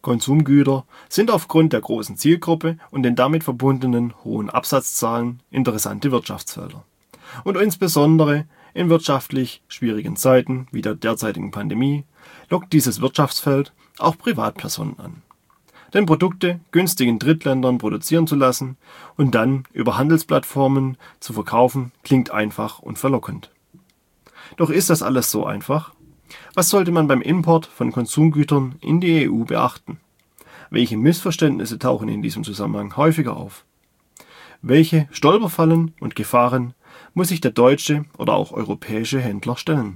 Konsumgüter sind aufgrund der großen Zielgruppe und den damit verbundenen hohen Absatzzahlen interessante Wirtschaftsfelder. Und insbesondere in wirtschaftlich schwierigen Zeiten wie der derzeitigen Pandemie lockt dieses Wirtschaftsfeld auch Privatpersonen an. Denn Produkte günstig in Drittländern produzieren zu lassen und dann über Handelsplattformen zu verkaufen, klingt einfach und verlockend. Doch ist das alles so einfach? Was sollte man beim Import von Konsumgütern in die EU beachten? Welche Missverständnisse tauchen in diesem Zusammenhang häufiger auf? Welche Stolperfallen und Gefahren muss sich der deutsche oder auch europäische Händler stellen?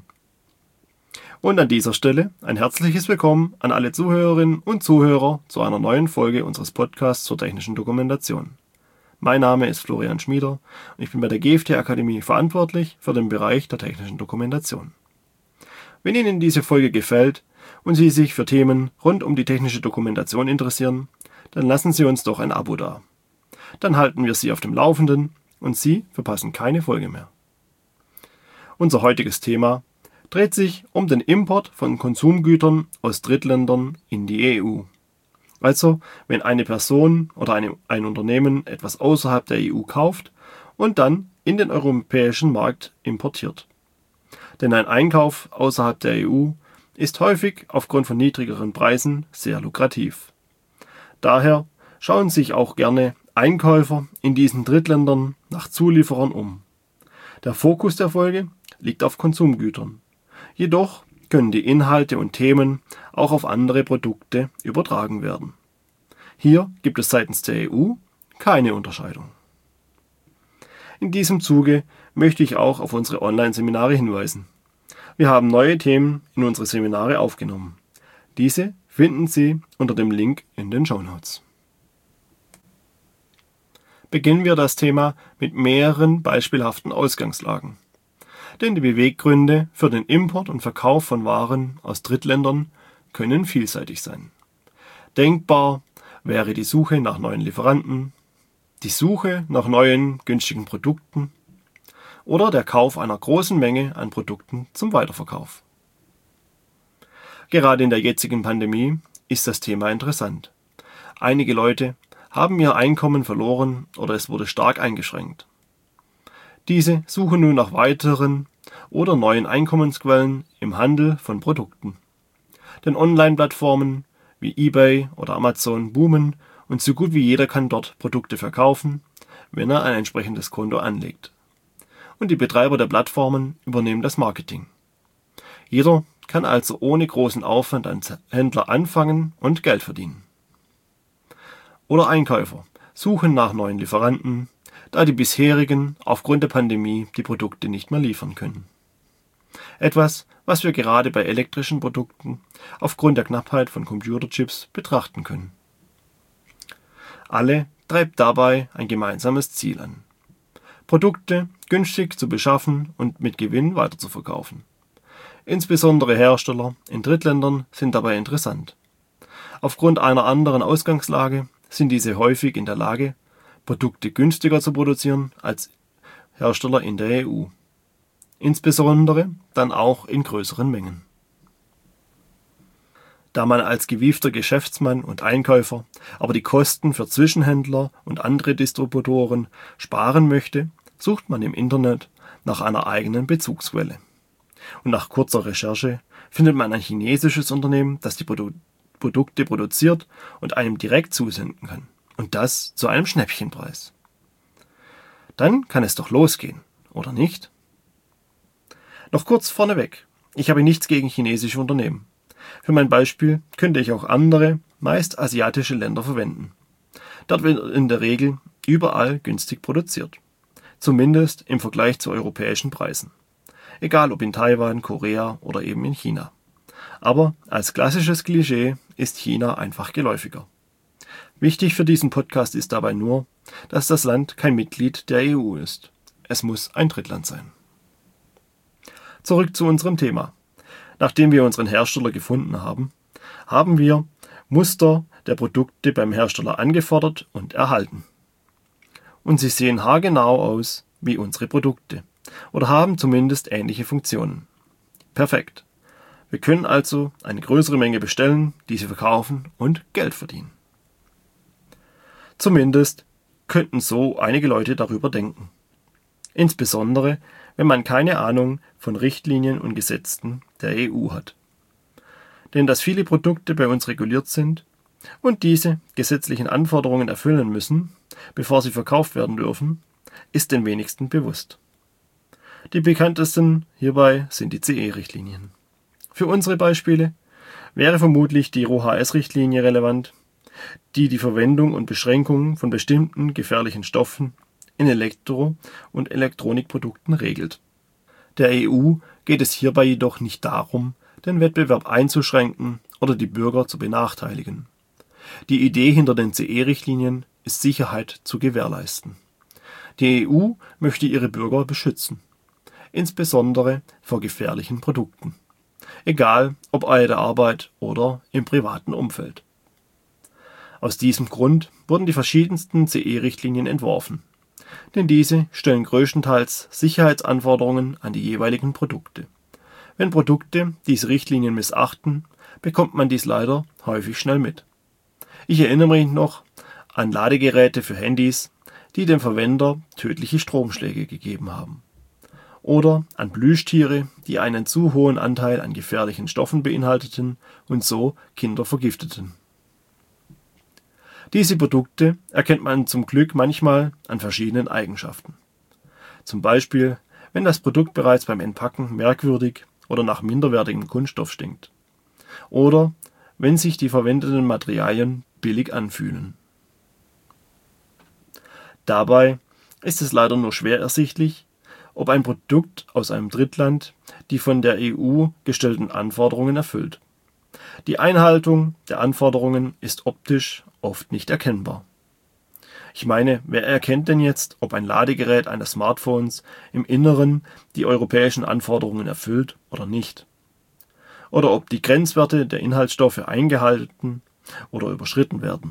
Und an dieser Stelle ein herzliches Willkommen an alle Zuhörerinnen und Zuhörer zu einer neuen Folge unseres Podcasts zur technischen Dokumentation. Mein Name ist Florian Schmieder und ich bin bei der GFT Akademie verantwortlich für den Bereich der technischen Dokumentation. Wenn Ihnen diese Folge gefällt und Sie sich für Themen rund um die technische Dokumentation interessieren, dann lassen Sie uns doch ein Abo da. Dann halten wir Sie auf dem Laufenden und Sie verpassen keine Folge mehr. Unser heutiges Thema dreht sich um den Import von Konsumgütern aus Drittländern in die EU. Also, wenn eine Person oder ein Unternehmen etwas außerhalb der EU kauft und dann in den europäischen Markt importiert. Denn ein Einkauf außerhalb der EU ist häufig aufgrund von niedrigeren Preisen sehr lukrativ. Daher schauen sich auch gerne Einkäufer in diesen Drittländern nach Zulieferern um. Der Fokus der Folge liegt auf Konsumgütern. Jedoch können die Inhalte und Themen auch auf andere Produkte übertragen werden. Hier gibt es seitens der EU keine Unterscheidung. In diesem Zuge möchte ich auch auf unsere Online-Seminare hinweisen. Wir haben neue Themen in unsere Seminare aufgenommen. Diese finden Sie unter dem Link in den Shownotes. Beginnen wir das Thema mit mehreren beispielhaften Ausgangslagen. Denn die Beweggründe für den Import und Verkauf von Waren aus Drittländern können vielseitig sein. Denkbar wäre die Suche nach neuen Lieferanten, die Suche nach neuen, günstigen Produkten oder der Kauf einer großen Menge an Produkten zum Weiterverkauf. Gerade in der jetzigen Pandemie ist das Thema interessant. Einige Leute haben ihr Einkommen verloren oder es wurde stark eingeschränkt. Diese suchen nun nach weiteren oder neuen Einkommensquellen im Handel von Produkten. Denn Online-Plattformen wie eBay oder Amazon boomen und so gut wie jeder kann dort Produkte verkaufen, wenn er ein entsprechendes Konto anlegt. Und die Betreiber der Plattformen übernehmen das Marketing. Jeder kann also ohne großen Aufwand als Händler anfangen und Geld verdienen. Oder Einkäufer suchen nach neuen Lieferanten, da die bisherigen aufgrund der Pandemie die Produkte nicht mehr liefern können. Etwas, was wir gerade bei elektrischen Produkten aufgrund der Knappheit von Computerchips betrachten können. Alle treibt dabei ein gemeinsames Ziel an: Produkte günstig zu beschaffen und mit Gewinn weiterzuverkaufen. Insbesondere Hersteller in Drittländern sind dabei interessant. Aufgrund einer anderen Ausgangslage sind diese häufig in der Lage, Produkte günstiger zu produzieren als Hersteller in der EU. Insbesondere dann auch in größeren Mengen. Da man als gewiefter Geschäftsmann und Einkäufer aber die Kosten für Zwischenhändler und andere Distributoren sparen möchte, sucht man im Internet nach einer eigenen Bezugsquelle. Und nach kurzer Recherche findet man ein chinesisches Unternehmen, das die Produkte produziert und einem direkt zusenden kann. Und das zu einem Schnäppchenpreis. Dann kann es doch losgehen, oder nicht? Noch kurz vorneweg. Ich habe nichts gegen chinesische Unternehmen. Für mein Beispiel könnte ich auch andere, meist asiatische Länder verwenden. Dort wird in der Regel überall günstig produziert. Zumindest im Vergleich zu europäischen Preisen. Egal ob in Taiwan, Korea oder eben in China. Aber als klassisches Klischee ist China einfach geläufiger. Wichtig für diesen Podcast ist dabei nur, dass das Land kein Mitglied der EU ist. Es muss ein Drittland sein. Zurück zu unserem Thema. Nachdem wir unseren Hersteller gefunden haben, haben wir Muster der Produkte beim Hersteller angefordert und erhalten. Und sie sehen haargenau aus wie unsere Produkte oder haben zumindest ähnliche Funktionen. Perfekt. Wir können also eine größere Menge bestellen, diese verkaufen und Geld verdienen. Zumindest könnten so einige Leute darüber denken. Insbesondere, wenn man keine Ahnung von Richtlinien und Gesetzen der EU hat. Denn dass viele Produkte bei uns reguliert sind und diese gesetzlichen Anforderungen erfüllen müssen, bevor sie verkauft werden dürfen, ist den wenigsten bewusst. Die bekanntesten hierbei sind die CE-Richtlinien. Für unsere Beispiele wäre vermutlich die RoHS-Richtlinie relevant, die die Verwendung und Beschränkung von bestimmten gefährlichen Stoffen in Elektro- und Elektronikprodukten regelt. Der EU geht es hierbei jedoch nicht darum, den Wettbewerb einzuschränken oder die Bürger zu benachteiligen. Die Idee hinter den CE-Richtlinien ist Sicherheit zu gewährleisten. Die EU möchte ihre Bürger beschützen, insbesondere vor gefährlichen Produkten, egal ob bei der Arbeit oder im privaten Umfeld. Aus diesem Grund wurden die verschiedensten CE-Richtlinien entworfen, denn diese stellen größtenteils Sicherheitsanforderungen an die jeweiligen Produkte. Wenn Produkte diese Richtlinien missachten, bekommt man dies leider häufig schnell mit. Ich erinnere mich noch an Ladegeräte für Handys, die dem Verwender tödliche Stromschläge gegeben haben. Oder an Plüschtiere, die einen zu hohen Anteil an gefährlichen Stoffen beinhalteten und so Kinder vergifteten. Diese Produkte erkennt man zum Glück manchmal an verschiedenen Eigenschaften. Zum Beispiel, wenn das Produkt bereits beim Entpacken merkwürdig oder nach minderwertigem Kunststoff stinkt. Oder wenn sich die verwendeten Materialien billig anfühlen. Dabei ist es leider nur schwer ersichtlich, ob ein Produkt aus einem Drittland die von der EU gestellten Anforderungen erfüllt. Die Einhaltung der Anforderungen ist optisch oft nicht erkennbar. Ich meine, wer erkennt denn jetzt, ob ein Ladegerät eines Smartphones im Inneren die europäischen Anforderungen erfüllt oder nicht? Oder ob die Grenzwerte der Inhaltsstoffe eingehalten oder überschritten werden?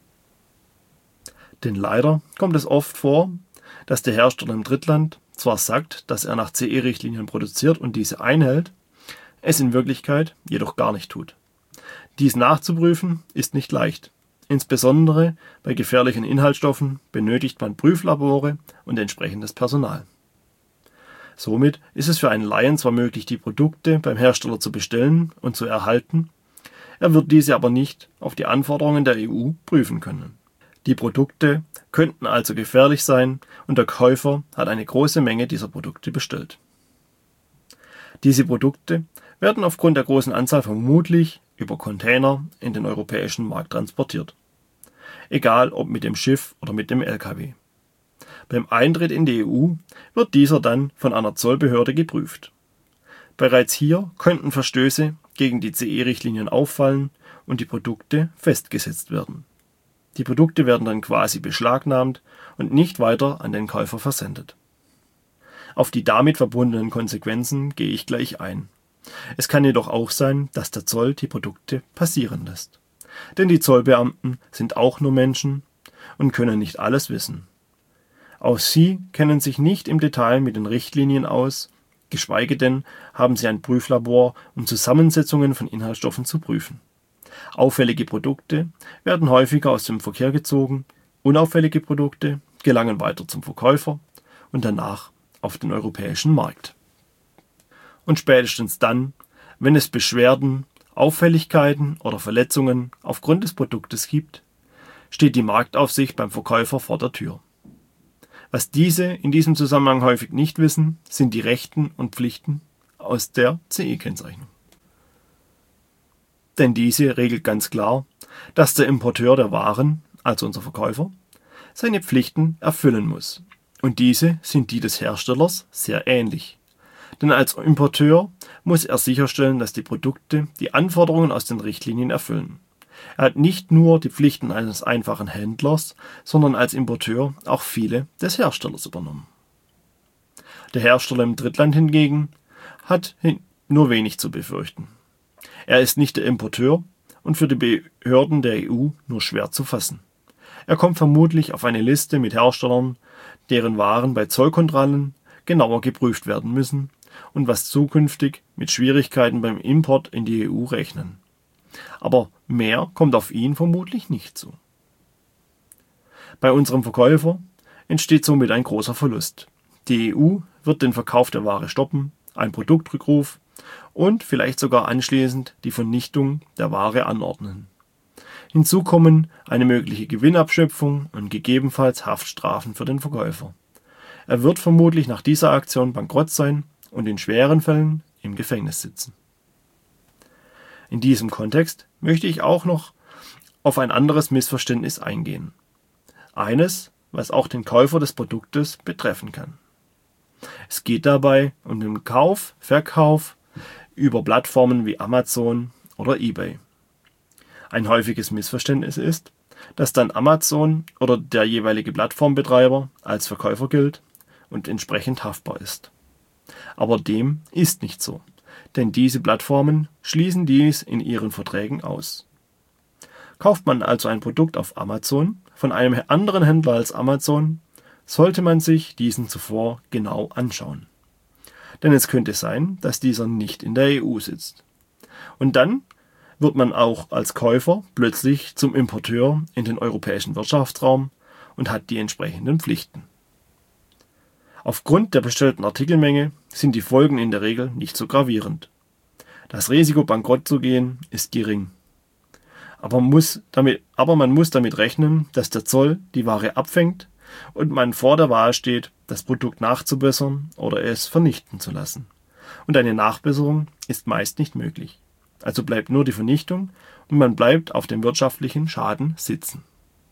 Denn leider kommt es oft vor, dass der Hersteller im Drittland zwar sagt, dass er nach CE-Richtlinien produziert und diese einhält, es in Wirklichkeit jedoch gar nicht tut. Dies nachzuprüfen ist nicht leicht. Insbesondere bei gefährlichen Inhaltsstoffen benötigt man Prüflabore und entsprechendes Personal. Somit ist es für einen Laien zwar möglich, die Produkte beim Hersteller zu bestellen und zu erhalten, er wird diese aber nicht auf die Anforderungen der EU prüfen können. Die Produkte könnten also gefährlich sein und der Käufer hat eine große Menge dieser Produkte bestellt. Diese Produkte werden aufgrund der großen Anzahl vermutlich über Container in den europäischen Markt transportiert. Egal ob mit dem Schiff oder mit dem LKW. Beim Eintritt in die EU wird dieser dann von einer Zollbehörde geprüft. Bereits hier könnten Verstöße gegen die CE-Richtlinien auffallen und die Produkte festgesetzt werden. Die Produkte werden dann quasi beschlagnahmt und nicht weiter an den Käufer versendet. Auf die damit verbundenen Konsequenzen gehe ich gleich ein. Es kann jedoch auch sein, dass der Zoll die Produkte passieren lässt. Denn die Zollbeamten sind auch nur Menschen und können nicht alles wissen. Auch sie kennen sich nicht im Detail mit den Richtlinien aus, geschweige denn haben sie ein Prüflabor, um Zusammensetzungen von Inhaltsstoffen zu prüfen. Auffällige Produkte werden häufiger aus dem Verkehr gezogen, unauffällige Produkte gelangen weiter zum Verkäufer und danach auf den europäischen Markt. Und spätestens dann, wenn es Beschwerden, Auffälligkeiten oder Verletzungen aufgrund des Produktes gibt, steht die Marktaufsicht beim Verkäufer vor der Tür. Was diese in diesem Zusammenhang häufig nicht wissen, sind die Rechten und Pflichten aus der CE-Kennzeichnung. Denn diese regelt ganz klar, dass der Importeur der Waren, also unser Verkäufer, seine Pflichten erfüllen muss. Und diese sind die des Herstellers sehr ähnlich. Denn als Importeur muss er sicherstellen, dass die Produkte die Anforderungen aus den Richtlinien erfüllen. Er hat nicht nur die Pflichten eines einfachen Händlers, sondern als Importeur auch viele des Herstellers übernommen. Der Hersteller im Drittland hingegen hat nur wenig zu befürchten. Er ist nicht der Importeur und für die Behörden der EU nur schwer zu fassen. Er kommt vermutlich auf eine Liste mit Herstellern, deren Waren bei Zollkontrollen genauer geprüft werden müssen und was zukünftig mit Schwierigkeiten beim Import in die EU rechnen. Aber mehr kommt auf ihn vermutlich nicht zu. Bei unserem Verkäufer entsteht somit ein großer Verlust. Die EU wird den Verkauf der Ware stoppen, einen Produktrückruf und vielleicht sogar anschließend die Vernichtung der Ware anordnen. Hinzu kommen eine mögliche Gewinnabschöpfung und gegebenenfalls Haftstrafen für den Verkäufer. Er wird vermutlich nach dieser Aktion bankrott sein und in schweren Fällen im Gefängnis sitzen. In diesem Kontext möchte ich auch noch auf ein anderes Missverständnis eingehen. Eines, was auch den Käufer des Produktes betreffen kann. Es geht dabei um den Kauf, Verkauf über Plattformen wie Amazon oder eBay. Ein häufiges Missverständnis ist, dass dann Amazon oder der jeweilige Plattformbetreiber als Verkäufer gilt und entsprechend haftbar ist. Aber dem ist nicht so, denn diese Plattformen schließen dies in ihren Verträgen aus. Kauft man also ein Produkt auf Amazon von einem anderen Händler als Amazon, sollte man sich diesen zuvor genau anschauen. Denn es könnte sein, dass dieser nicht in der EU sitzt. Und dann wird man auch als Käufer plötzlich zum Importeur in den europäischen Wirtschaftsraum und hat die entsprechenden Pflichten. Aufgrund der bestellten Artikelmenge sind die Folgen in der Regel nicht so gravierend. Das Risiko, bankrott zu gehen, ist gering. Aber man muss damit rechnen, dass der Zoll die Ware abfängt und man vor der Wahl steht, das Produkt nachzubessern oder es vernichten zu lassen. Und eine Nachbesserung ist meist nicht möglich. Also bleibt nur die Vernichtung und man bleibt auf dem wirtschaftlichen Schaden sitzen.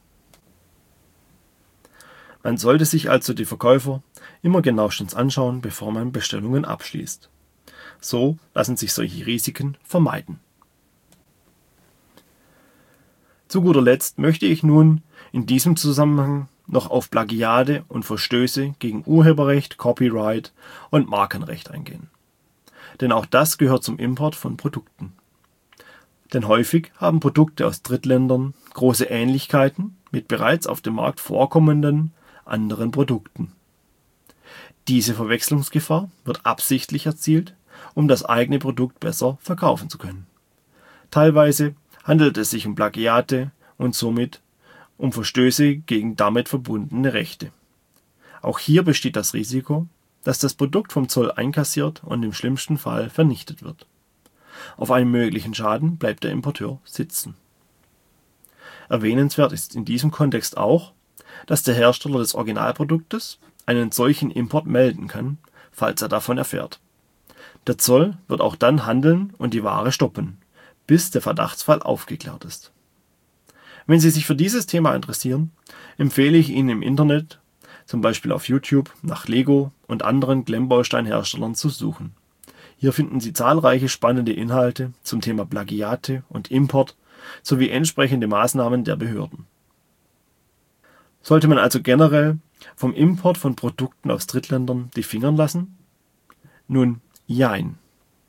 Man sollte sich also die Verkäufer immer genauestens anschauen, bevor man Bestellungen abschließt. So lassen sich solche Risiken vermeiden. Zu guter Letzt möchte ich nun in diesem Zusammenhang noch auf Plagiate und Verstöße gegen Urheberrecht, Copyright und Markenrecht eingehen. Denn auch das gehört zum Import von Produkten. Denn häufig haben Produkte aus Drittländern große Ähnlichkeiten mit bereits auf dem Markt vorkommenden anderen Produkten. Diese Verwechslungsgefahr wird absichtlich erzielt, um das eigene Produkt besser verkaufen zu können. Teilweise handelt es sich um Plagiate und somit um Verstöße gegen damit verbundene Rechte. Auch hier besteht das Risiko, dass das Produkt vom Zoll einkassiert und im schlimmsten Fall vernichtet wird. Auf einen möglichen Schaden bleibt der Importeur sitzen. Erwähnenswert ist in diesem Kontext auch, dass der Hersteller des Originalproduktes einen solchen Import melden kann, falls er davon erfährt. Der Zoll wird auch dann handeln und die Ware stoppen, bis der Verdachtsfall aufgeklärt ist. Wenn Sie sich für dieses Thema interessieren, empfehle ich Ihnen im Internet, zum Beispiel auf YouTube, nach Lego und anderen Klemmbausteinherstellern zu suchen. Hier finden Sie zahlreiche spannende Inhalte zum Thema Plagiate und Import sowie entsprechende Maßnahmen der Behörden. Sollte man also generell vom Import von Produkten aus Drittländern die Finger lassen? Nun, jein.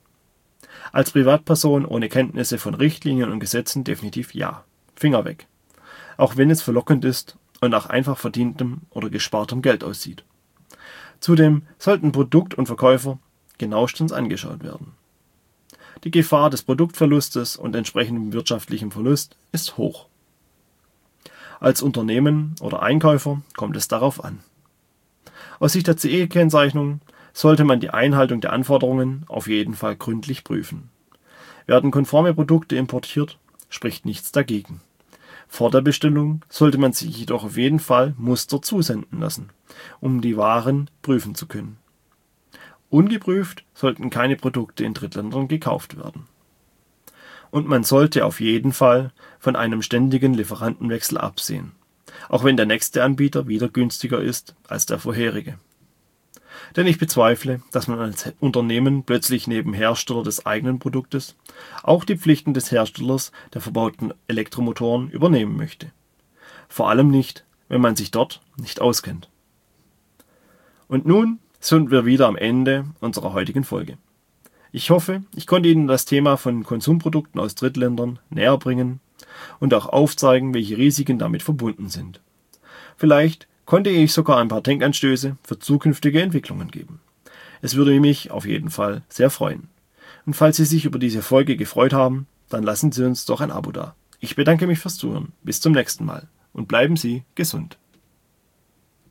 Als Privatperson ohne Kenntnisse von Richtlinien und Gesetzen definitiv ja. Finger weg. Auch wenn es verlockend ist und nach einfach verdientem oder gespartem Geld aussieht. Zudem sollten Produkt und Verkäufer genauestens angeschaut werden. Die Gefahr des Produktverlustes und entsprechendem wirtschaftlichem Verlust ist hoch. Als Unternehmen oder Einkäufer kommt es darauf an. Aus Sicht der CE-Kennzeichnung sollte man die Einhaltung der Anforderungen auf jeden Fall gründlich prüfen. Werden konforme Produkte importiert, spricht nichts dagegen. Vor der Bestellung sollte man sich jedoch auf jeden Fall Muster zusenden lassen, um die Waren prüfen zu können. Ungeprüft sollten keine Produkte in Drittländern gekauft werden. Und man sollte auf jeden Fall von einem ständigen Lieferantenwechsel absehen, auch wenn der nächste Anbieter wieder günstiger ist als der vorherige. Denn ich bezweifle, dass man als Unternehmen plötzlich neben Hersteller des eigenen Produktes auch die Pflichten des Herstellers der verbauten Elektromotoren übernehmen möchte. Vor allem nicht, wenn man sich dort nicht auskennt. Und nun sind wir wieder am Ende unserer heutigen Folge. Ich hoffe, ich konnte Ihnen das Thema von Konsumprodukten aus Drittländern näher bringen und auch aufzeigen, welche Risiken damit verbunden sind. Vielleicht konnte ich sogar ein paar Denkanstöße für zukünftige Entwicklungen geben. Es würde mich auf jeden Fall sehr freuen. Und falls Sie sich über diese Folge gefreut haben, dann lassen Sie uns doch ein Abo da. Ich bedanke mich fürs Zuhören. Bis zum nächsten Mal und bleiben Sie gesund.